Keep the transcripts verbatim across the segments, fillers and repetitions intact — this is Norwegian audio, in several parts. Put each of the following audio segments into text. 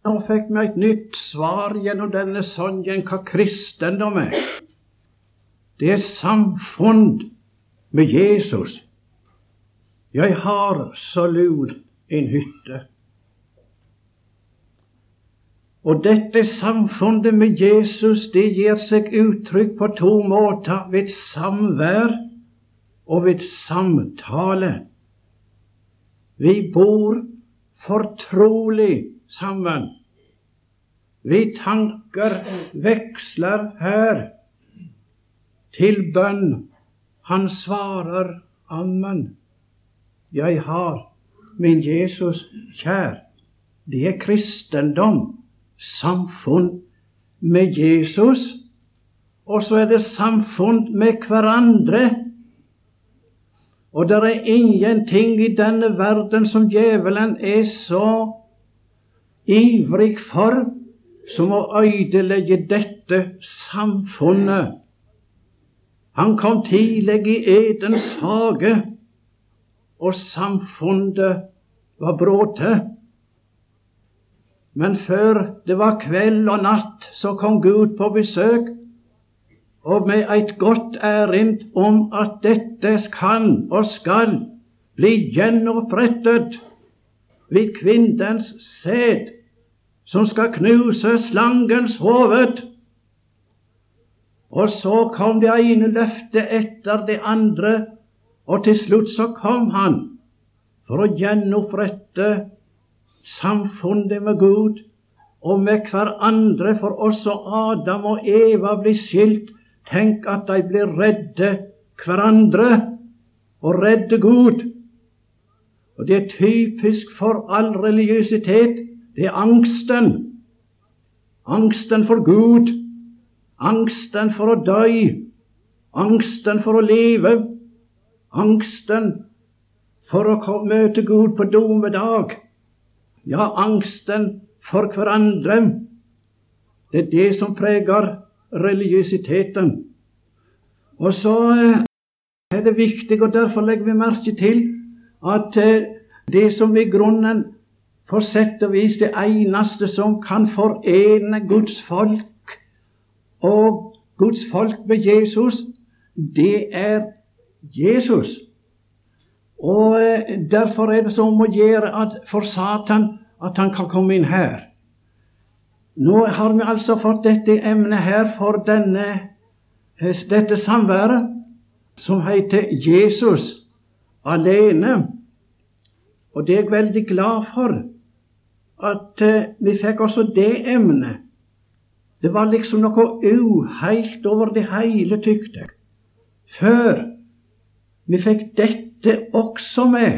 Nå fikk vi et nytt svar gjennom denne songen hva kristendom er. Det er samfunn med Jesus. Jeg har så lun en hytte. Og dette samfunnet med Jesus, det gir seg uttrykk på to måter: ved samvær og ved samtale. Vi bor fortrolig sammen. Vi tanker veksler her til bønn. Han svarer amen. Jeg har min Jesus kjær. Det er kristendom. Samfunn med Jesus, og så er det samfunn med hverandre. Og det er ingenting i denne verden som djevelen er så ivrig for som å ødelegge dette samfunnet. Han kom tidlig i Edens hage, og samfunnet var bråte. Men før det var kveld og natt, så kom Gud på besøk, og med et godt ærend om at dette kan og skal bli gjenopprettet ved kvinnens sæd, som skal knuse slangens hoved. Og så kom det ene løftet etter det andre, og til slutt så kom han for å gjenopprette samfunnet med Gud og med hverandre. For også Adam og Eva blir skilt. Tenk at de blir redde hverandre og redde Gud. Og det er typisk for all religiøsitet. Det er angsten. Angsten for Gud. Angsten for å dø. Angsten for å leve. Angsten for å møte Gud på dommedag. Ja, angsten for hverandre. Det er det som preger religiøsiteten. Og så er det viktig, og derfor legger vi merke til at det som i grunnen for sett og vis det eneste som kan forene Guds folk og Guds folk med Jesus, det er Jesus. Og derfor er det så om å gjøre at for Satan at han kan komme inn her. Nå har vi altså fått dette emnet her for denne, dette samværet som heter Jesus alene. Og det er jeg veldig glad for at vi fikk også det emnet. Det var liksom noe uheilt over det hele, tykte jeg, før vi fikk dette også med.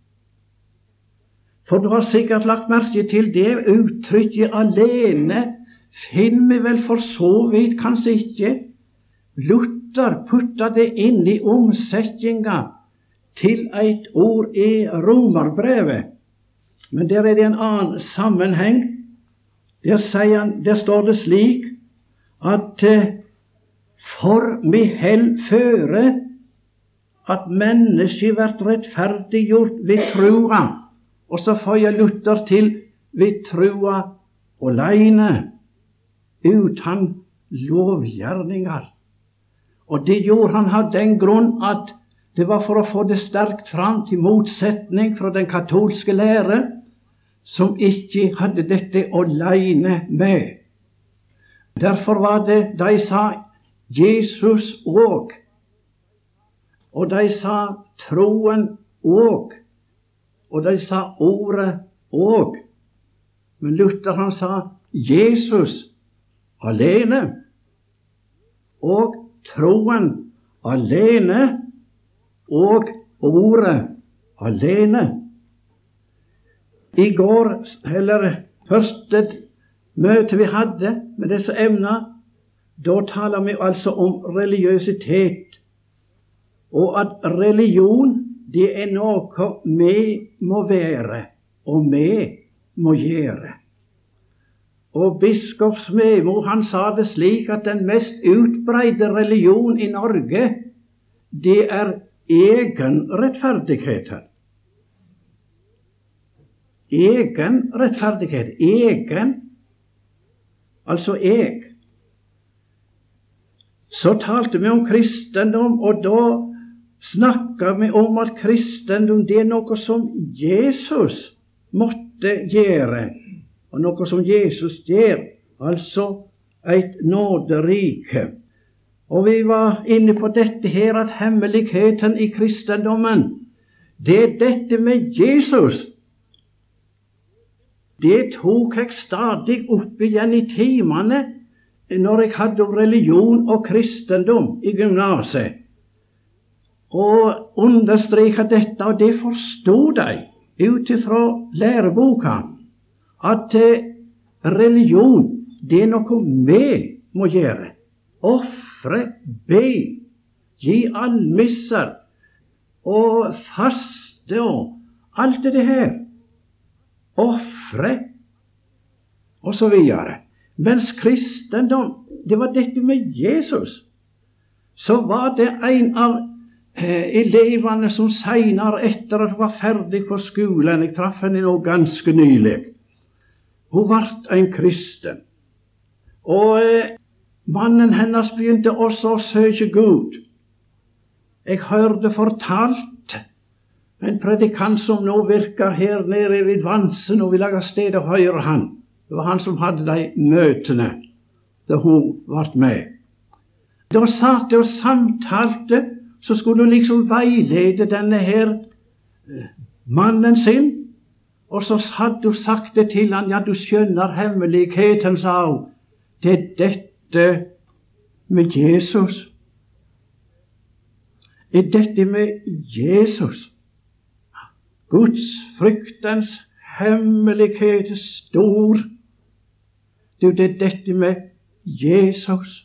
For du har sikkert lagt merke til det uttrykket alene finner vi vel for så vidt kanskje ikke. Luther putta det inn i omsetninga til et ord i Romerbrevet. Men der er det en annen sammenheng. Der, sier han, der står det slik at for vi held føre at mennesket blir rettferdiggjort ved trua. Og så føyer Luther til ved trua alene, uten lovgjerninger. Og det gjorde han av den grunn at det var for å få det sterkt fram til motsetning fra den katolske lære, som ikke hadde dette alene med. Derfor var det de sa Jesus òg, og de sa troen òg, og de sa ordet òg. Men Luther han sa Jesus alene og troen alene og ordet alene. I går, eller første møte vi hadde med disse emner, da taler vi altså om religiøsitet, og at religion det er noe vi må være, og vi må gjøre. Og biskop Smemo, han sa det slik at den mest utbreide religion i Norge, det er egenrettferdigheten. egen rettferdighet. Egen, altså jeg. Så talte vi om kristendom, og da snakket vi om at kristendom det er noe som Jesus måtte gjøre, og noe som Jesus gjør, altså et nåderike. Og vi var inne på dette her, at hemmeligheten i kristendommen, det er dette med Jesus. Det tok jeg stadig opp igjen i timene når jeg hadde om religion og kristendom i gymnaset. Og understreket dette, og det forstod de ut ifra læreboka, at religion, det er noe vi må gjøre. Offre, be, gi almisser og faste og alt det her. Offre og så videre. Mens kristendom, det var dette med Jesus. Så var det en av eh, elevene som senere, etter at hun var ferdig på skolen, jeg traff henne nå ganske nylig, hun ble en kristen. Og eh, mannen hennes begynte også å søke Gud. Jeg hørte fortalt en predikant som nå virker her nede ved Vansen, og vi lager sted å høre han. Det var han som hadde de møtene da hun ble med. Da satt og samtalte, så skulle hun liksom veilede denne her mannen sin, og så hadde hun sagt det til han, ja, du skjønner hemmeligheten, sa hun, det er dette med Jesus. Er dette med Jesus. Guds fryktens hemmelighet er stor. Du, det er dette med Jesus.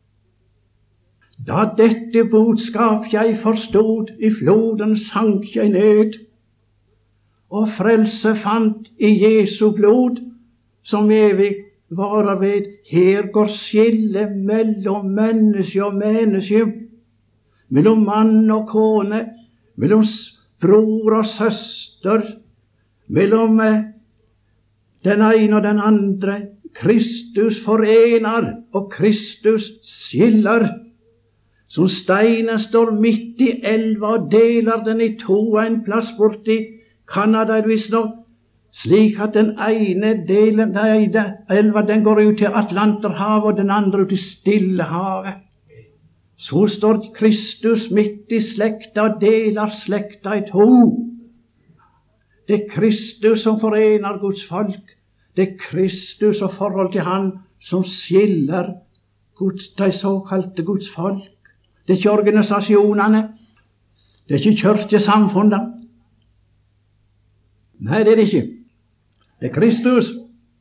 Da dette budskap jeg forstod, i floden sank jeg ned, og frelse fant i Jesu blod, som evig varer ved. Her går skillet mellom menneske og menneske, mellom mann og kone, mellom bror og søster, mellom den ene og den andre. Kristus forener, og Kristus skiller. Som steinen står midt i elva og deler den i to, en plass borti Canada, visstnok, slik at den ene delen av elva den går ut til Atlanterhavet, og den andre ut til Stillehavet. Så står Kristus midt i slekta og deler slekta i to. Det er Kristus som forener Guds folk. Det er Kristus og forhold til Han som skiller Guds, de såkalte Guds folk. Det er ikke organisasjonene. Det er ikke kirkesamfunnet. Nei, det er det ikke. Det er Kristus.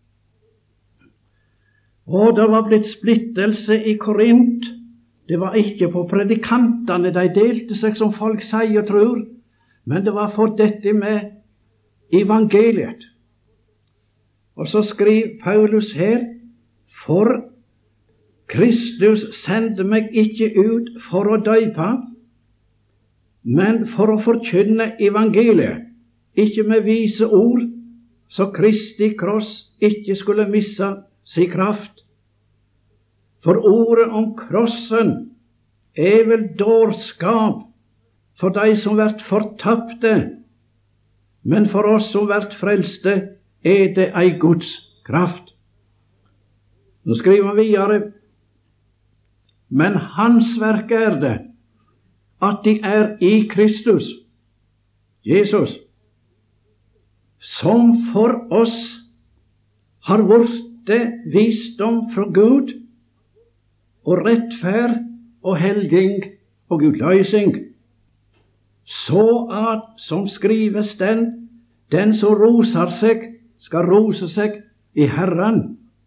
Og det var blitt splittelse i Korint. Det var ikke på predikantene, de delte seg som folk sier og tror, men det var for dette med evangeliet. Og så skriver Paulus her, for Kristus sendte meg ikke ut for å døype, men for å forkynne evangeliet, ikke med vise ord, så Kristi kross ikke skulle misse sin kraft. For ordet om krossen er vel dårskap for de som vært fortapte, men for oss som vært frelste er det ei Guds kraft. Nå skriver han videre, men Hans verk er det, at de er i Kristus, Jesus, som for oss har vært visdom fra Gud, og rettferd og helging og utløsing, så at, som skrives den, den som roser seg, skal rose seg i Herren.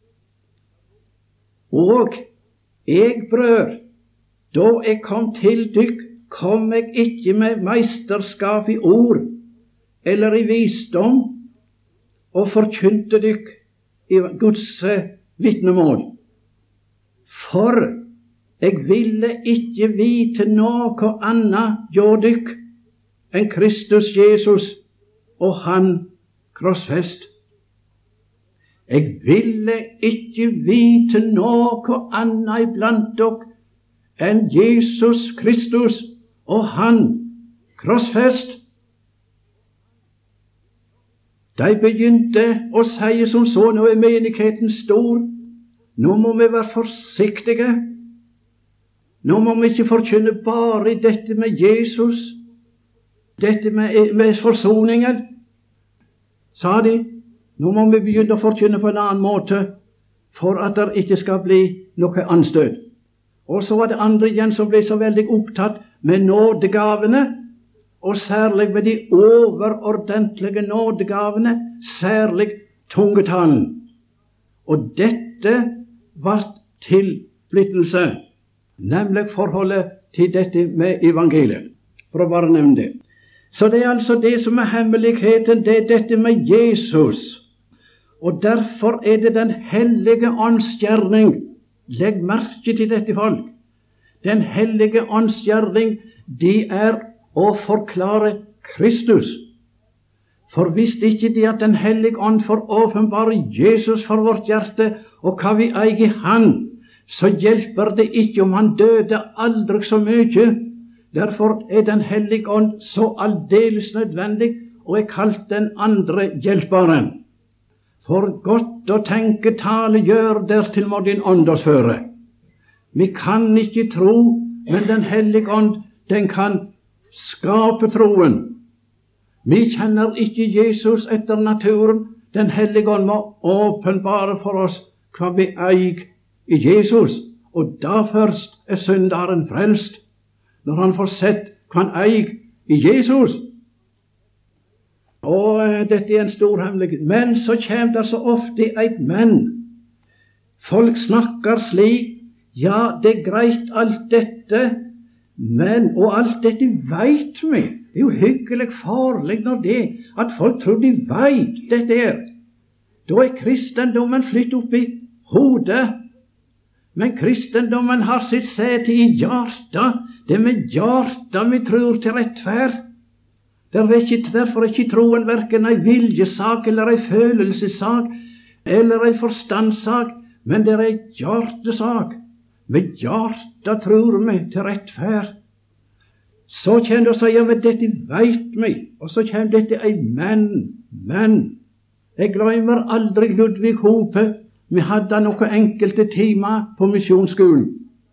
Og jeg, brød, da jeg kom til dykk, kom jeg ikke med meisterskap i ord, eller i visdom, og forkynte dykk i Guds vitnemål. For jeg ville ikke vite noe annet hjå dykk enn Kristus Jesus og Han krossfest. Jeg ville ikke vite noe annet iblant dere enn Jesus Kristus og Han krossfest. De begynte å si som så, nå er menigheten stor, nå må vi være forsiktige. Nå må vi ikke forkynne bare i dette med Jesus, dette med, med forsoningen, sa de. Nå må vi begynne å forkynne på en annen måte, for at det ikke skal bli noe anstøt. Og så var det andre igjen som ble så veldig opptatt med nådegavene, og særlig med de overordentlige nådegavene, særlig tungetalen. Og dette var tilflyttelse, nemlig forholdet til dette med evangeliet, for å bare nevne det. Så det er altså det som er hemmeligheten, det er dette med Jesus. Og derfor er det Den hellige ånds gjerning. Legg merke til dette, folk. Den hellige ånds gjerning, det er å forklare Kristus. For hvis ikke det at Den hellige ånd får åpenbare Jesus for vårt hjerte, og hva vi eier i Han, så hjelper det ikke om han døde aldri så mye. Derfor er Den hellige ånd så aldeles nødvendig, og er kalt den andre hjelperen. For godt å tenke, tale, gjør, dertil må din ånd oss føre. Vi kan ikke tro, men Den hellige ånd, den kan skape troen. Vi kjenner ikke Jesus etter naturen. Den hellige ånd må åpenbare for oss hva vi eier i Jesus, og da først er synderen frelst, når han får sett hva han eier i Jesus. Og uh, dette er en stor hemmelighet. Men så kommer det så ofte et men. Folk snakker slik, ja, det er greit alt dette, men, og alt dette vet vi. Det er jo hyggelig farlig når det, at folk tror de vet dette er. Da er kristendommen flyttet opp i hodet. Men kristendommen har sitt sete i hjertet. Det er med hjertet vi tror til rettferd. Derfor er ikke troen hverken ei viljesak eller ei følelsessak eller ei forstandssak, men det er ei hjertesak. Med hjertet tror vi til rettferd. Så kommer det å si, ja, men dette veit vi, og så kommer dette ei men, men. Jeg glemmer aldri Ludvig Hope. Vi hadde noen enkelte timer på misjonsskolen.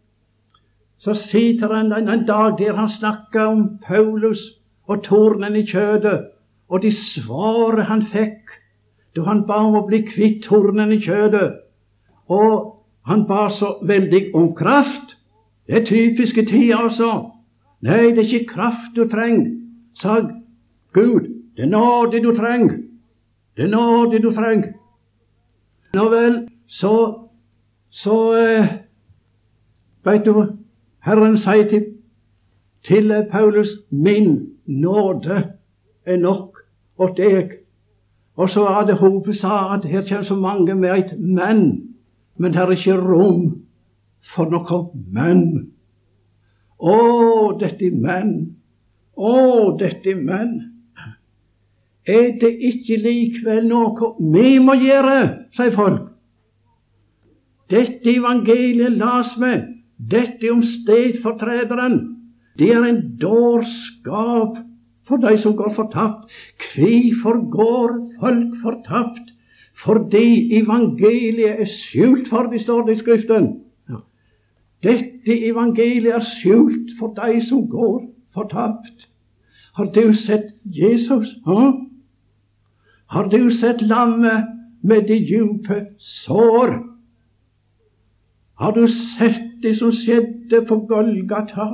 Så sitter han en, en dag der han snakker om Paulus og tornen i kjødet, og de svaret han fikk da han ba om å bli kvitt tornen i kjødet. Og han ba så veldig om kraft. Det er typiske tider, altså. Nei, det er ikke kraft du trenger, sa Gud. Det er nåde du trenger. Det er nåde du trenger. Nå vel, så, så eh, vet du, Herren sier til, til Paulus, min nåde er nok åt deg. Og så er det Hope sa at her kommer så mange med et men, men her er ikke rom for noe men. Å, dette men, å, dette men. Er det ikke likevel noe vi må gjøre, sier folk. Dette evangeliet las med, dette om stedfortrederen, det er en dårskap for de som går fortapt. Hvorfor går folk fortapt? Fordi evangeliet er skjult for de, står det i Skriften. Ja. Dette evangeliet er skjult for de som går fortapt. Har du sett Jesus? Ha? Har du sett lammet med de djupe sår? Har du sett det som skjedde på Golgata?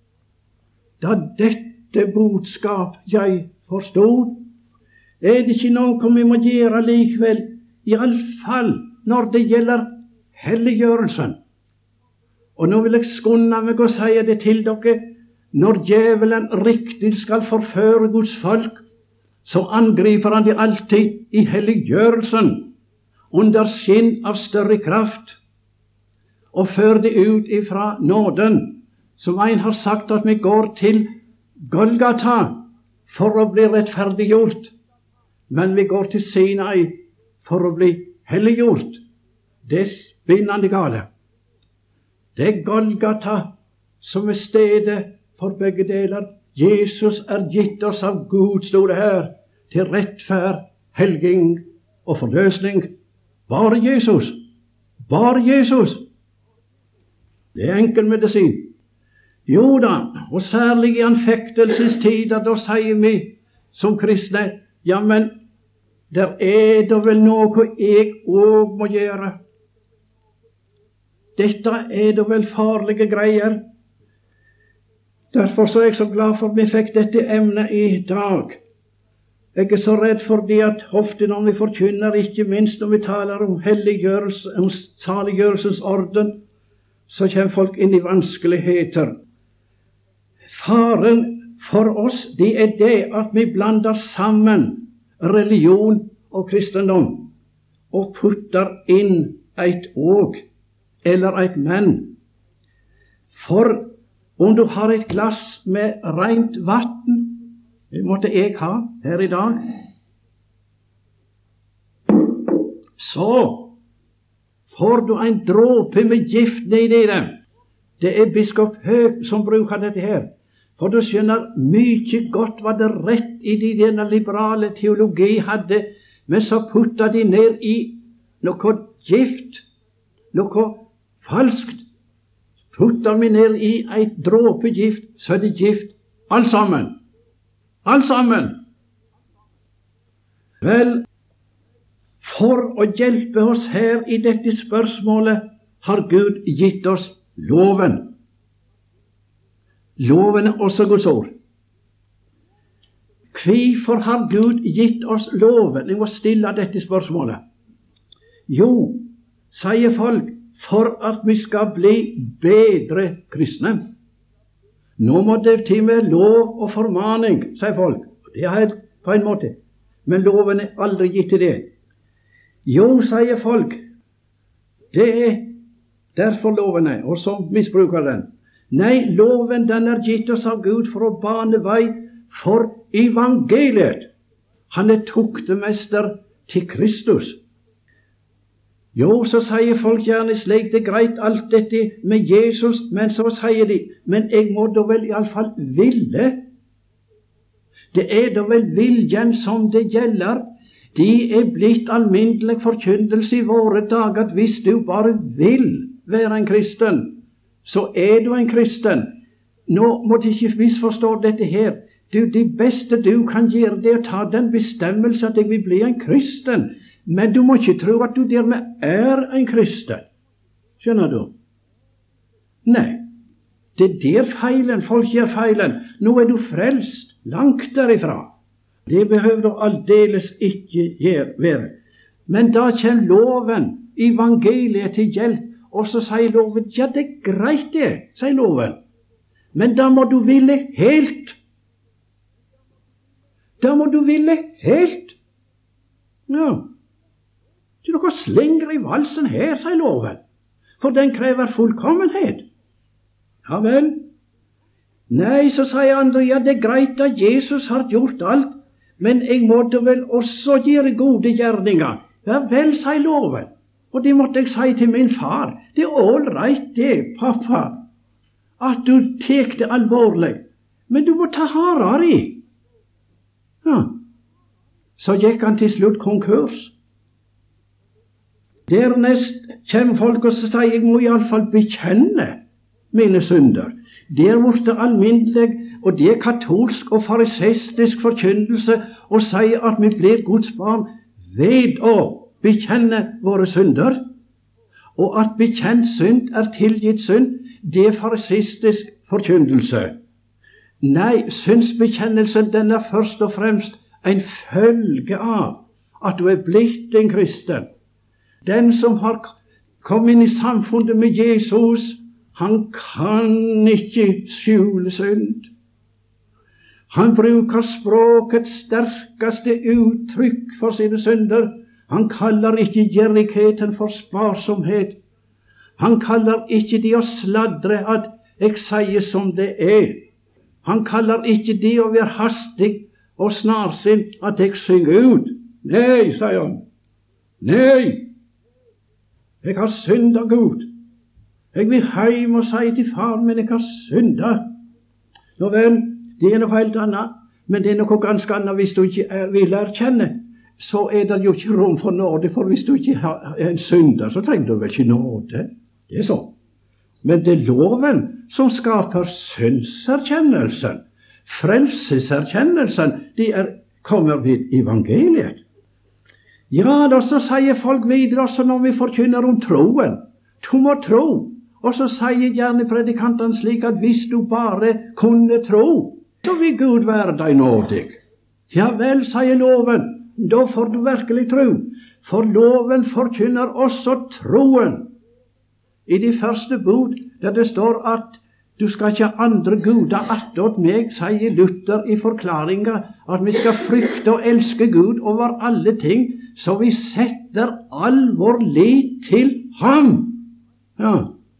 Da dette budskap jeg forstod, er det ikke noe vi må gjøre likevel, i alle fall når det gjelder helliggjørelsen. Og nå vil jeg skunne meg og si det til dere, når djevelen riktig skal forføre Guds folk, så angriper han det alltid i helliggjørelsen, under skinn av større kraft, og fører det ut ifra nåden. Som en har sagt at vi går til Golgata for å bli rettferdiggjort. men vi går til Sinai for å bli helliggjort. Det er spinnende gale. Det er Golgata som er stedet for begge deler. Jesus er gitt oss av Gud, stod det her, til rettferd, helging og forløsning. Bare Jesus. Bare Jesus. Det er enkel medisin. Jo da, og særlig i anfektelsestider, da sier vi som kristne, ja, men der er det vel noe jeg òg må gjøre. Dette er det vel farlige greier. Derfor så er jeg så glad for at vi fikk dette emnet i dag. Jeg er så redd for det at ofte når vi forkynner, ikke minst når vi taler om helliggjørelse, om saliggjørelsens orden, så kommer folk inn i vanskeligheter. Faren for oss, det er det at vi blander sammen religion og kristendom og putter inn et åg eller et men. For om du har et glass med rent vann, det måtte jeg ha her i dag, så får du en dråpe med gift ned i det. Det er biskop Høeg som bruker dette her. For du skjønner, mye godt var det rett i de denne liberale teologi hadde, men så putta de ned i noe gift, noe falskt. Putter vi ned i ei dråpe gift, så er det gift alt sammen. Alt sammen. Vel, for å hjelpe oss her i dette spørsmålet har Gud gitt oss loven. Loven er også Guds ord. Hvorfor har Gud gitt oss loven? Jeg må stille dette spørsmålet. Jo, sier folk, for at vi skal bli bedre kristne. Nå må det til med lov og formaning, sier folk. Det er på en måte. Men loven er aldri gitt til det. Jo, sier folk, det er derfor loven er, og så misbruker den. Nei, loven den er gitt oss av Gud for å bane vei for evangeliet. Han er tuktemester til Kristus. Jo, så sier folk gjerne slik, det er greit alt dette med Jesus, men så sier de, men jeg må da vel i alle fall ville. Det er da vel viljen som det gjelder. De er blitt alminnelig forkynnelse i våre dager at hvis du bare vil være en kristen, så er du en kristen. Nå må du ikke misforstå dette her. Du, det beste du kan gjøre, det er å ta den bestemmelse at jeg vil bli en kristen. Men du må ikke tro at du dermed er en kristen. Skjønner du? Nei, det er der feilen, folk gjør feilen. Nå er du frelst, langt derifra. Det behøver du aldeles ikke gjøre, være. Men da kommer loven, evangeliet til hjelp, og så sier loven, ja det er greit det, sier loven. Men da må du ville helt. Da må du ville helt. Ja. Du dere slenger i valsen her, sier loven, for den krever fullkommenhet. Ja vel. Nei, så sier andre, ja det er greit at Jesus har gjort alt, men jeg måtte vel også gjøre gode gjerninger. Ja vel, sier loven. Og det måtte jeg si til min far. Det er all right det, pappa, at du tek det alvorlig. Men du må ta hardere i. Ja. Så gikk han til slutt konkurs. Dernest kommer folk og sier, jeg må i alle fall bekjenne mine synder. Det er blitt alminnelig, og det er katolsk og farisistisk forkynnelse å si at vi blir Guds barn ved å bekjenne våre synder. Og at bekjent synd er tilgitt synd, det er farisistisk forkynnelse. Nei, syndsbekjennelsen den er først og fremst en følge av at du er blitt en kristen. Den som har kommet inn i samfunnet med Jesus, han kan ikke skjule synd. Han bruker språkets sterkeste uttrykk for sine synder. Han kaller ikke gjerrigheten for sparsomhet. Han kaller ikke det å sladre at jeg sier som det er. Han kaller ikke det å være hastig og snarsint at jeg synger ut. Nei, sier han. Nei, jeg har syndet Gud. Jeg vil hjem og si til far min jeg har syndet. Nå vel, det er noe helt annet, men det er noe ganske annet hvis du ikke er, vil erkjenne. Så er det jo ikke rom for nåde, for hvis du ikke er en synder, så trenger du vel ikke nåde. Det er sånn. Men det er loven som skaper syndserkjennelsen. Frelseserkjennelsen, det er, kommer ved evangeliet. Ja, da så sier folk videre også når vi forkynner om troen. Du må tro. Og så sier gjerne predikantene slik at hvis du bare kunne tro, så vil Gud være deg nådig. Ja vel, sier loven, da får du virkelig tro. For loven forkynner også troen. I de første bud, der det står at du skal ikke ha andre guder attåt meg, sier Luther i forklaringa at vi skal frykte og elske Gud over alle ting, så vi setter all vår lit til ham. Ja.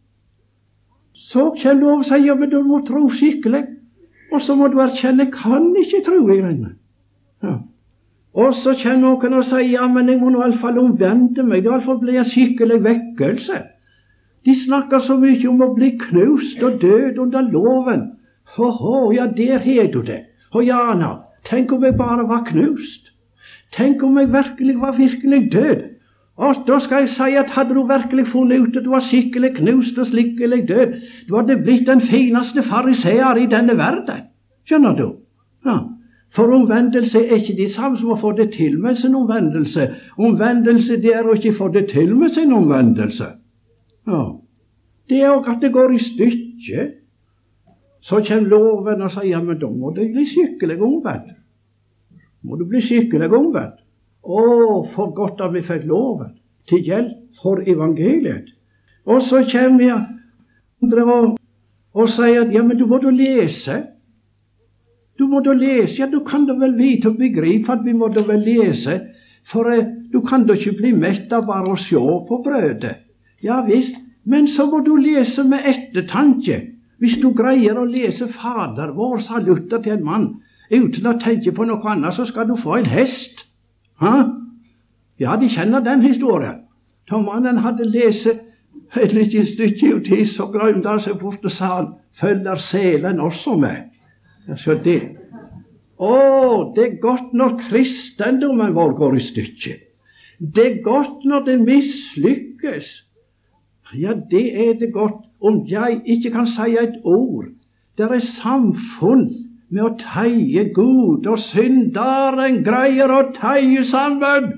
Så Kjell Lov sier, men du må tro skikkelig, og så må du erkjenne, kan ikke tro i grunn. Ja. Og så kjenner noen og sier, ja, men jeg må nå i alle fall omvende meg, det i alle fall blir en skikkelig vekkelse. De snakker så mye om å bli knust og død under loven. Ho-ho, ja, der har du det. Og Jana, tenk om jeg bare var knust. Tenk om jeg virkelig var virkelig død. Og da skal jeg si at hadde du virkelig funnet ut at du var skikkelig knust og skikkelig død, du hadde blitt den fineste fariseer i denne verden. Skjønner du? Ja. For omvendelse er ikke det samme som å få det til med sin omvendelse. Omvendelse, det er å ikke få det til med sin omvendelse. Ja. Det er også at det går i stykker. Så kommer loven og sier, ja, men da må det bli skikkelig omvendt. Må du bli skikkelig omvendt. Å, for godt at vi fikk loven til hjelp for evangeliet. Og så kommer jeg andre og, og sier at, ja, men du må da lese. Du må da lese, ja, du kan da vel vite og begripe at vi må da vel lese, for eh, du kan da ikke bli mett av bare å se på brødet. Ja visst, men så må du lese med ettertanke. Hvis du greier å lese Fader vår, sa Luther til en mann, uten å tenke på noe annet, så skal du få en hest. Ha? Ja, de kjenner den historien. Da mannen hadde lest et lite stykke ut i, så glemte han seg bort og sa han, følger selen også med. Så det. Å, det er godt når kristendommen vår går i stykker. Det er godt når det mislykkes. Ja, det er det godt om jeg ikke kan si et ord. Det er samfunn med å teie Gud, og synderen greier å teie sammen.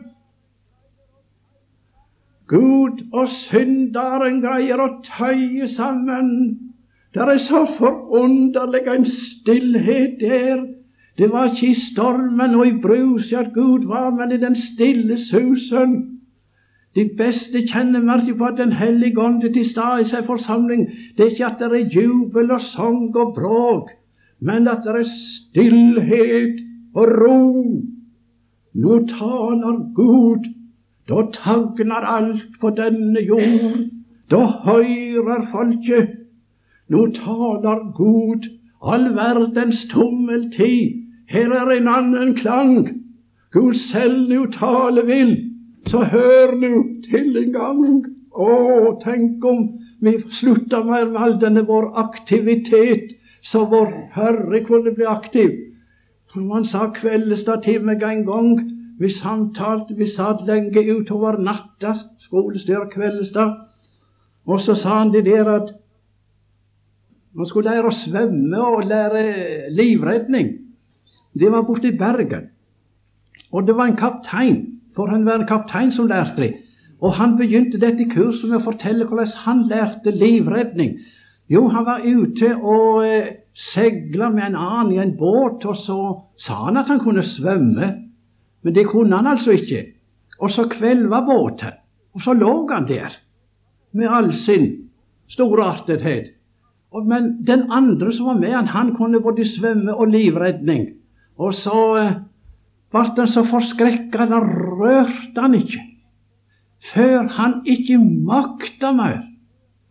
Gud og synderen greier å teie sammen. Det er så forunderlig en stillhet der. Det var ikke i stormen og i bruset at Gud var, men i den stille susen. De beste kjennemerker på at Den hellige ånd er til stede i sin forsamling, det er ikke at det er jubel og sang og bråk, men at det er stillhet og ro. Nå taler Gud, da tagner alt på denne jord, da høyrer folket. Nå taler Gud, all verdens tommeltid, her er en annen klang. Gud selv nå tale vil. Så hør nå til en gang. Å, tenk om vi slutter med all denne vår aktivitet, så vår Herre kunne bli aktiv. Man sa kveldestad til meg en gang, vi samtalte, vi satt lenge utover natta, skolestyr kveldestad, og så sa han det der at man skulle lære å svømme og lære livredning. Det var borte i Bergen, og det var en kaptein. For han var en kaptein som lærte det. Og han begynte dette kurset med å fortelle hvordan han lærte livredning. Jo, han var ute og eh, segla med en annen i en båt, og så sa han at han kunne svømme. Men det kunne han altså ikke. Og så kvelva båten, og så lå han der med all sin storartethet. Og, men den andre som var med han, han kunne både svømme og livredning. Og så eh, vart han så forskrekket, han rørte han ikke, før han ikke makta mer,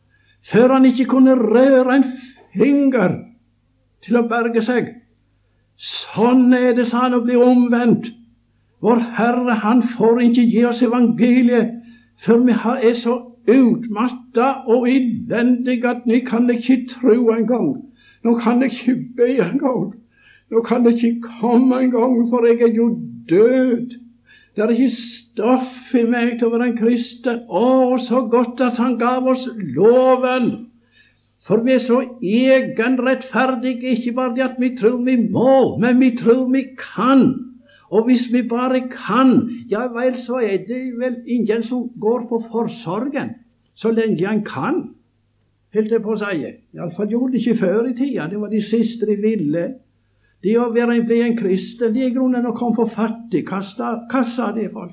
før han ikke kunne røre en finger til å berge seg. Sånn er det, sa han, å bli omvendt. Vår Herre, han får ikke gi oss evangeliet, for vi er så utmatta og elendige at vi kan ikke tro engang. Nå kan jeg ikke be engang. Nå kan jeg ikke komme engang, for jeg er jo død. Det er ikke stoff i meg til å være en kristen. Å, så godt at han gav oss loven. For vi er så egenrettferdige, ikke bare det at vi tror vi må, men vi tror vi kan. Og hvis vi bare kan, ja vel, så er det vel ingen som går på forsorgen, så lenge han kan. Helt det på å si. I alle fall gjorde det ikke før i tida. Det var de siste de ville. De å være en, bli en kristen, de er grunnen å komme for fattig. Hva sa de folk?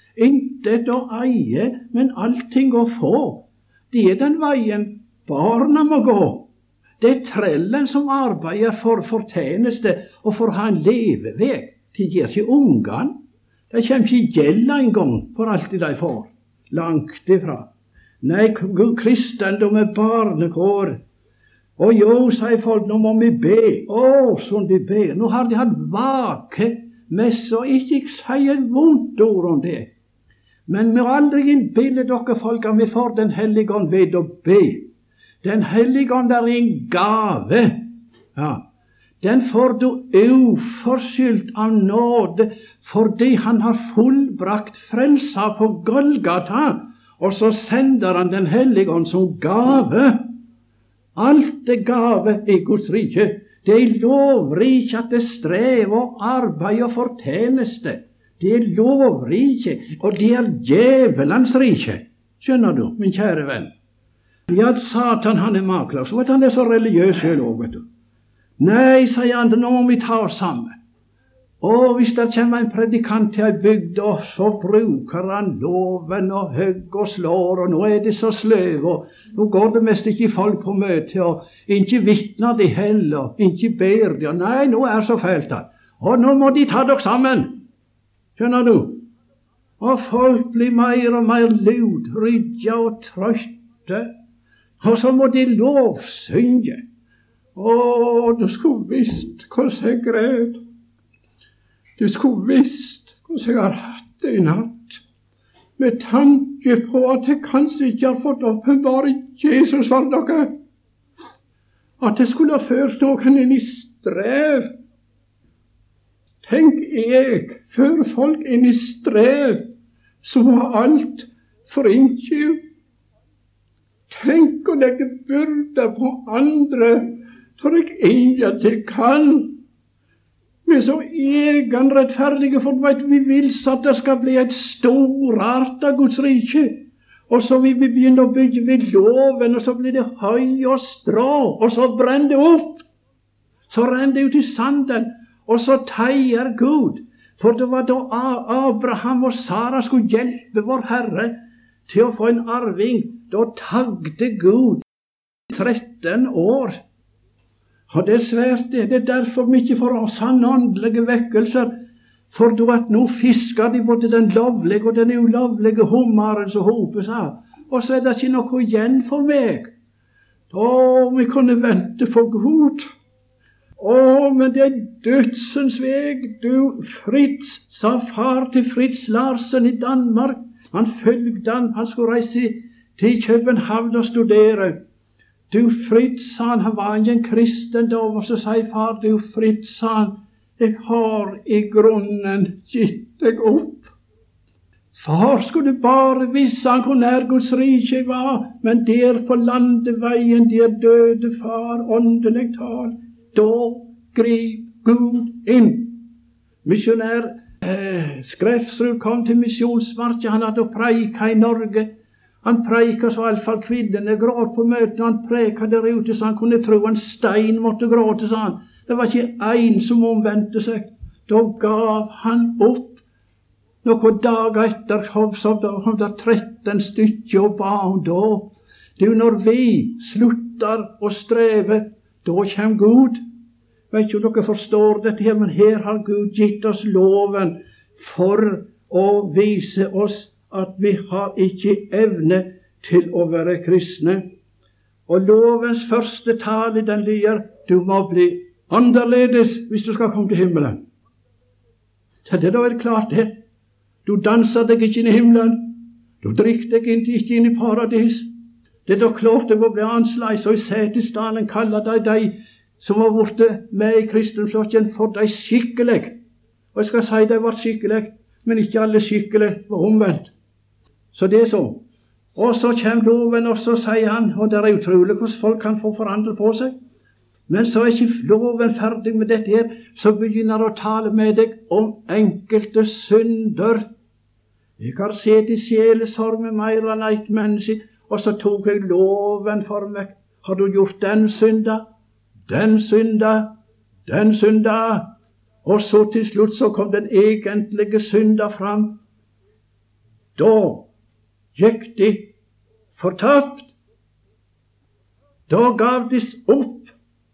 Intet å eie, men allting å få. Det er den veien barna må gå. Det er trellen som arbeider for fortjeneste og for å ha en leveveg. De gir ikke ungene. De kommer ikke gjelda engang for alt de får. Langt ifra. Nei, kristendom er barnekår. Og jo, sier folk, nå må vi be. Å, sånn de ber. Nå har de hatt vake messe, og ikke si et vondt ord om det. Men vi må aldri innbille dere folk at vi får Den hellige ånd ved å be. Den hellige ånd er en gave. Ja. Den får du uforskyldt av nåde, fordi han har fullbrakt frelsa på Golgata, og så sender han Den hellige ånd som gave. Alt er gave i Guds rike. Det er lovrike at det strever og arbeid og fortjeneste. Det er lovrike, og det er djevelens rike. Skjønner du, min kjære venn? Ja, Satan, han er makløs, og han er så religiøs selv også, vet du. Nei, sier han, nå må vi ta oss sammen. Og hvis det kommer en predikant til ei bygd, og så bruker han loven og hugger og slår, og nå er det så sløv, og nå går det mest ikke folk på møte, og ikke vitner de heller, ikke ber de, og nei, nå er så fælt det. Og nå må de ta dere sammen. Skjønner du? Og folk blir mer og mer ludrydja og trøtte, og så må de lovsynge. Å, du skulle visst hvordan jeg græt. Du skulle visst hvordan jeg har hatt det i natt. Med tanke på at jeg kanskje ikke har fått åpenbart Jesus for dere. At jeg skulle ha ført noen inn i strev. Tenk jeg, før folk inn i strev, så var alt for innkjøp. Tenk å legge byrder på andre, for jeg ingenting kan. Vi er så egenrettferdige, for vet, vi vil så at det skal bli et storart av Guds rike. Og så vil vi begynne å bygge ved loven, og så blir det høy og strå, og så brenner det opp. Så renner det ut i sanden, og så teier Gud. For det var da Abraham og Sara skulle hjelpe vår Herre til å få en arving. Da tagde Gud tretten år. Og det er svært det. Det er derfor vi ikke får sanne åndelige vekkelser. For du at nå fisker de både den lovlige og den ulovlige hummeren som hoper seg. Og så er det ikke noe igjen for meg. Å, vi kunne vente for Gud. Å, men det er dødsens veg. Du, Fritz, sa far til Fritz Larsen i Danmark. Han følgde han. Han skulle reise til, til København og studere. Du, Fritz, sa han, han var ikke en kristen da, og så sier far, du, Fritz, sa han, jeg har i grunnen gitt deg opp. Far skulle bare vise han hvor nær Guds rike var, men der på landeveien, der døde far, åndelig tal, da grip Gud inn. Misjonær eh, Skrefsrud kom til Misjonsmarka, han hadde preika i Norge. Han preika så iallfall kvinnene gråt på møtene, han preika der ute så han kunne tro en stein måtte gråte, sa han. Det var ikke en som omvendte seg. Da gav han opp. Noen dager etter kom det tretten stykker og ba om da. Det er jo når vi slutter å streve, da kommer Gud. Vet ikke om dere forstår dette her, men her har Gud gitt oss loven for å vise oss at vi har ikke evne til å være kristne. Og lovens første tale, den lyder, du må bli annerledes hvis du skal komme til himmelen. Så det da er det klart det. Du danser deg ikke inn i himmelen. Du drikker deg ikke inn i paradis. Det er da klart det må bli ansleis, og i Setesdalen kaller de de som har vært med i kristenflokken for de skikkelig. Og jeg skal si de var skikkelig, men ikke alle skikkelig var omvendt. Så det er så. Og så kommer loven, og så sier han, og det er utrolig hvordan folk kan få forandret på seg. Men så er ikke loven ferdig med dette her, så begynner han å tale med deg om enkelte synder. Jeg har sett i sjelesorg med mer enn et menneske, og så tok jeg loven for meg. Har du gjort den synda, den synda, den synda? Og så til slutt så kom den egentlige synda fram. Da gikk de fortapt. Da gav de opp.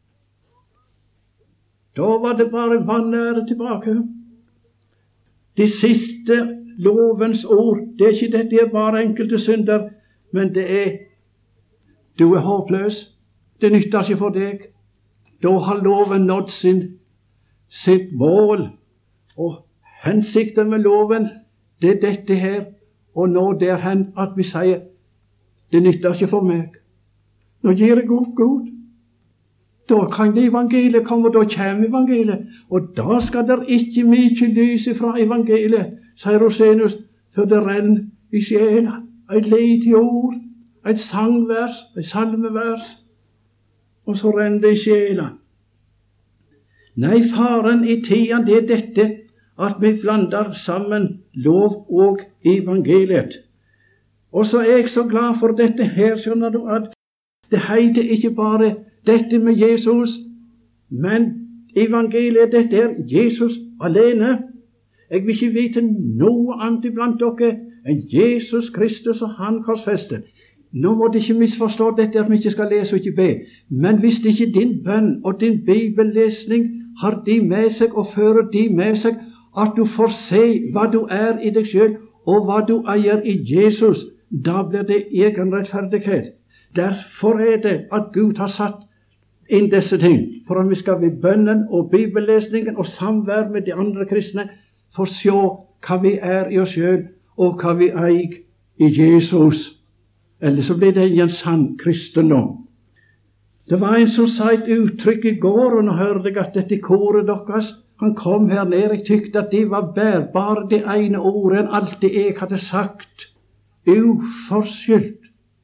Da var det bare vanære tilbake. De siste lovens ord, det er ikke det, det er bare enkelte synder, men det er du er håpløs. Det nytter ikke for deg. Da har loven nådd sin, sitt mål. Og hensikten med loven, det er dette her. Og nå derhen at vi sier, det nytter ikke for meg. Nå gir jeg opp Gud. Da kan det evangeliet komme, og da kommer evangeliet. Og da skal det ikke mye lys fra evangeliet, sier Rosenius, for det renner i sjela. Et lite ord, et sangvers, et salmevers, og så renner det i sjela. Nei, faren i tiden, det er dette, at vi blander sammen lov og evangeliet. Og så er jeg så glad for dette her, skjønner du, at det heter ikke bare dette med Jesus, men evangeliet, dette er Jesus alene. Jeg vil ikke vite noe annet blant dere enn Jesus Kristus og han korsfestet. Nå må de ikke misforstå dette at vi ikke skal lese og ikke be. Men hvis ikke din bønn og din bibellesning har de med seg og fører de med seg, at du får se hva du er i deg selv og hva du eier i Jesus, da blir det egen rettferdighet. Derfor er det at Gud har satt inn disse ting, for at vi skal ved bønnen og bibellesningen og samvær med de andre kristne få se hva vi er i oss selv og hva vi eier i Jesus. Ellers så blir det en sann kristendom. Det var en som sa et uttrykk i går, og nå hørte jeg at dette koret deres, han kom her ned, jeg tykte at det var bærbare det ene ordet enn alt det jeg hadde sagt. Uforskyldt.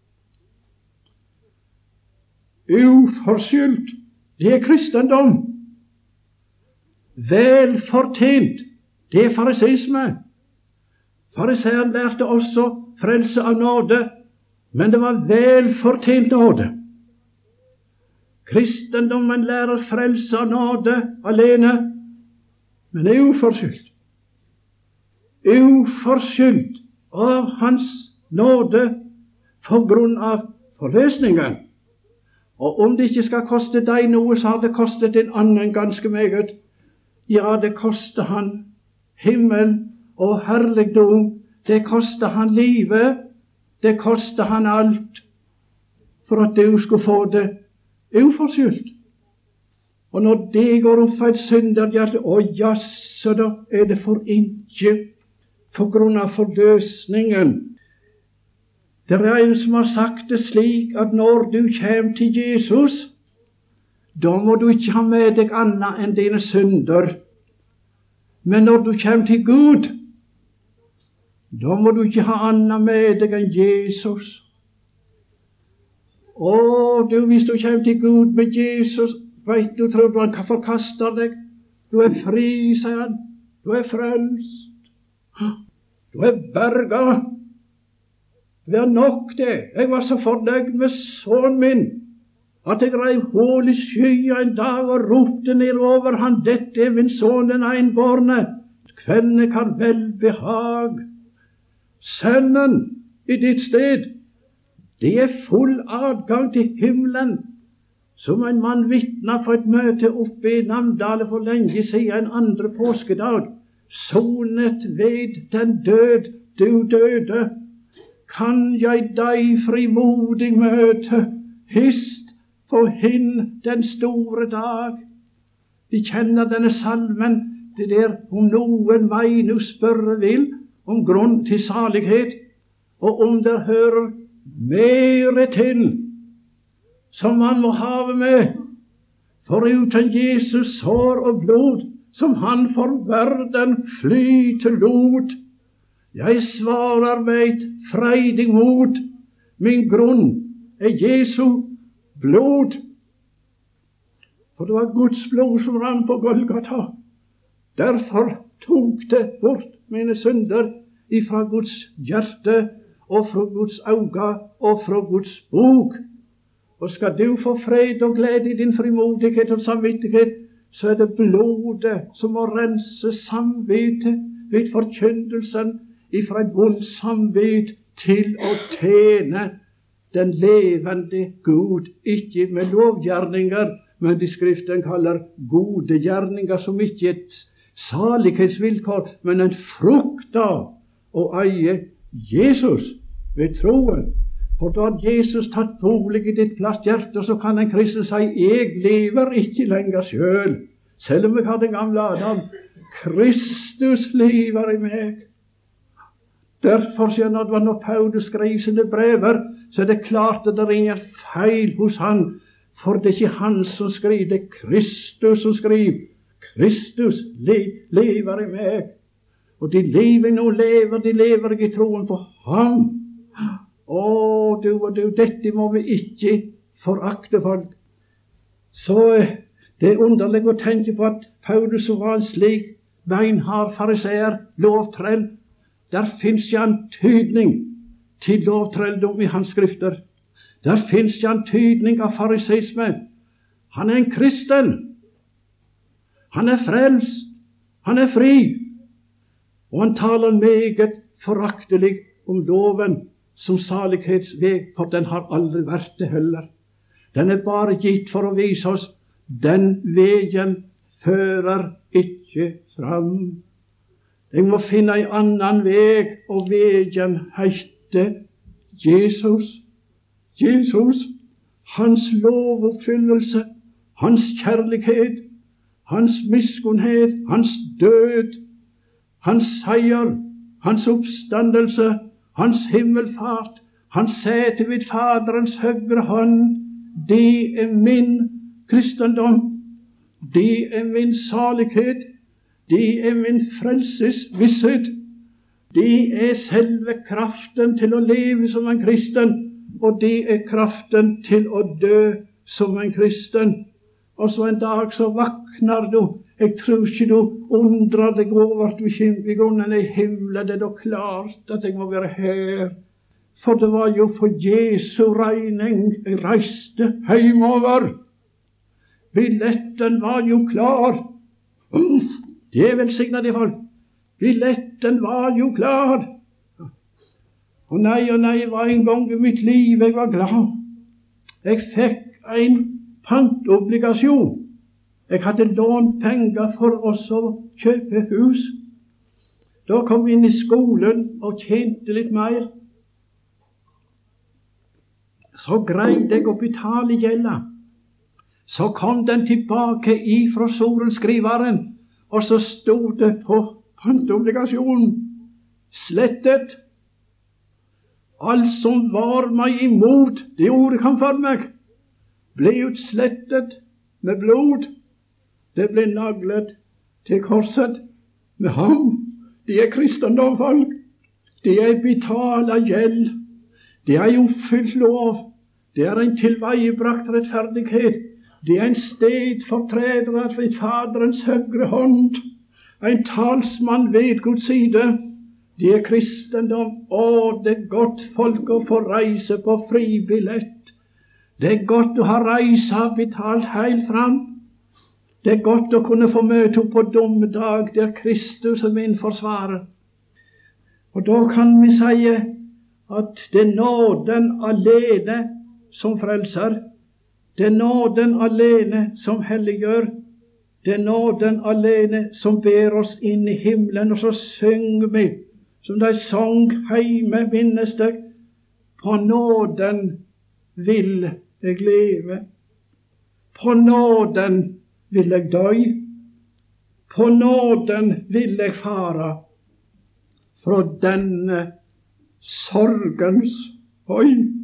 Uforskyldt. Det er kristendom. Velfortjent. Det er fariseisme. Fariseeren lærte også frelse av nåde, men det var velfortjent nåde. Kristendommen lærer frelse av nåde alene, men det er uforskyldt. Uforskyldt av hans nåde på grunn av forløsningen. Og om det ikke skal koste deg noe, så har det kostet en annen ganske meget. Ja, det koster han himmel og herligdom. Det koster han livet. Det koster han alt for at du skulle få det uforskyldt. Og når det går opp for et synderhjerte, å jaså, da er det for ikke på grunn av forløsningen. Det er en som har sagt det slik at når du kommer til Jesus, da må du ikke ha med deg annet enn dine synder. Men når du kommer til Gud, da må du ikke ha annet med deg enn Jesus. Å, du, hvis du kommer til Gud med Jesus, vet du, tror du han kan forkaste deg? Du er fri, sier han. Du er frelst. Du er berga. Det er nok det. Jeg var så fornøyd med sønnen min, at jeg reiv hull i skya en dag og ropte nedover han, dette er min sønn den enbårne, hvem jeg har velbehag. Sønnen i ditt sted, det er full adgang til himmelen, som en mann vitna på et møte oppe i Namdale for lenge siden en andre påskedag. Sonet ved den død du døde, kan jeg deg frimodig møte, hist på hin den store dag. De kjenner denne salmen, det der om noen vei nu spørre vil, om grunn til salighet, og om der hører mere til, som man må have med, foruten Jesus sår og blod, som han for verden flyte lot. Jeg svarer med et freidig mot, min grunn er Jesu blod. For det var Guds blod som rann på Golgata. Derfor tok det bort mine synder ifra Guds hjerte, og fra Guds auga, og fra Guds bok. Og skal du få fred og glede i din frimodighet og samvittighet, så er det blodet som må rense samvittet ved forkyndelsen ifra et vondt samvitt til å tjene den levende Gud, ikke med lovgjerninger, men de Skriften kaller gode gjerninger, som ikke er et salighetsvilkår, men en frukt av å eie Jesus ved troen. For da Jesus tatt bolig i ditt plass hjerte, så kan en kristen si, jeg lever ikke lenger selv, selv om jeg har den gamle Adam. Kristus lever i meg. Derfor, sier han, når Paulus skrev sine brever, så er det klart at det er ingen feil hos han, for det er ikke han som skriver, det er Kristus som skriver. Kristus le lever i meg. Og de lever nå lever, de lever i troen på ham. Å, du og du, dette må vi ikke forakte, folk. Så det er underlig å tenke på at Paulus var en slik beinhard fariseer, lovtrell. Der finnes ikke antydning til lovtrelldom i hans skrifter. Der finnes ikke antydning av fariseisme. Han er en kristen. Han er frelst. Han er fri. Og han taler meget foraktelig om loven som salighetsveg, for den har aldri vært det heller. Den er bare gitt for å vise oss den vegen fører ikke fram. Jeg må finne en annen veg, og vegen heter Jesus. Jesus, hans lovoppfyllelse, hans kjærlighet, hans miskunnhet, hans død, hans seier, hans oppstandelse, hans himmelfart, hans sete ved Faderens høyre hånd. Det er min kristendom, det er min salighet, det er min frelsesvisshet. Det er selve kraften til å leve som en kristen, og det er kraften til å dø som en kristen. Og så en dag så vakner du. Jeg tror ikke du undrer deg over at du kommer i grunnen i himmelen. Det er da klart at jeg må være her. For det var jo for Jesu regning jeg reiste hjemover. Billetten var jo klar. Det er velsignet de folk. Billetten var jo klar. Og nei og nei, var en gang i mitt liv jeg var glad. Jeg fikk en pantobligasjon. Jeg hadde lånt penger for oss å kjøpe hus. Da kom jeg inn i skolen og tjente litt mer. Så greide jeg å betale gjelda. Så kom den tilbake ifra sorenskriveren, og så stod det på pantobligasjonen slettet. Alt som var meg imot, det gjorde han for meg, ble utslettet med blod. Det ble naglet til korset med ham. De er kristendomsfolk. De er betala gjeld. Det er oppfylt lov. Det er en tilveiebrakt rettferdighet. Det er en stedfortreder ved Faderens høyre hånd. En talsmann ved Guds side. Det er kristendom. Å, det er godt folk å få reise på fribillett. Det er godt å ha reisa betalt helt fram. Det er godt å kunne få møte opp på dommedag der Kristus er min forsvarer. Og da kan vi si at det er nåden alene som frelser. Det er nåden alene som helliggjør. Det er nåden alene som ber oss inn i himmelen. Og så synger vi, som de sang heime, minnes deg, på nåden vil jeg leve. På nåden vil jeg dø, på nåden vil jeg fara, fra denne sorgens høy.